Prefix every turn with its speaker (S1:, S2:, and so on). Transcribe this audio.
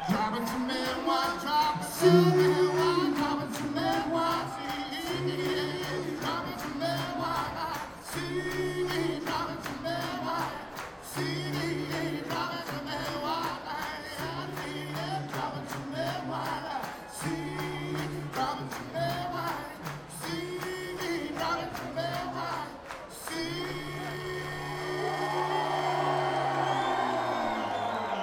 S1: Drop it to me, one drop, shoot me, one drop.